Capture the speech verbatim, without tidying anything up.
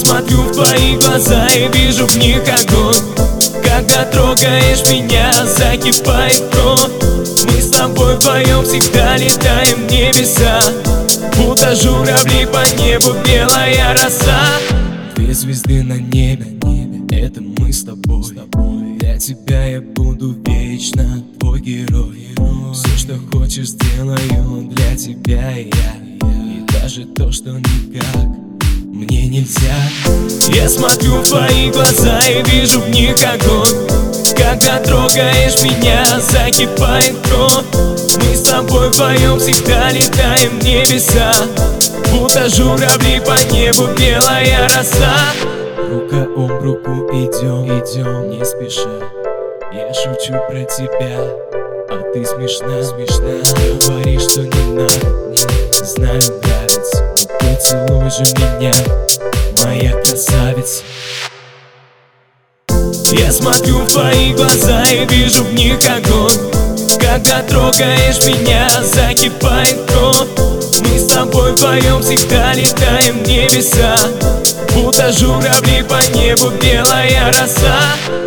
смотрю в твои глаза и вижу в них огонь. Когда трогаешь меня, закипает кровь. Мы с тобой вдвоем всегда летаем в небеса, будто журавли по небу, белая роса. Две звезды на небе, это мы с тобой. Для тебя я буду вечно твой герой. Все, что хочешь, сделаю для тебя я. И даже то, что никак мне нельзя. Я смотрю в твои глаза и вижу в них огонь. Когда трогаешь меня, закипает кровь. Мы с тобой вдвоем всегда летаем в небеса, будто журавли по небу, белая роса. Рука об руку идем, идем не спеша. Я шучу про тебя, а ты смешна, смешна. Говоришь, что не надо, не знаю, нравится. Но поцелуй же меня, моя красавица. Я смотрю в твои глаза и вижу в них огонь. Когда трогаешь меня, закипает кровь. Мы с тобой вдвоем всегда летаем в небеса, будто журавли по небу, белая роса.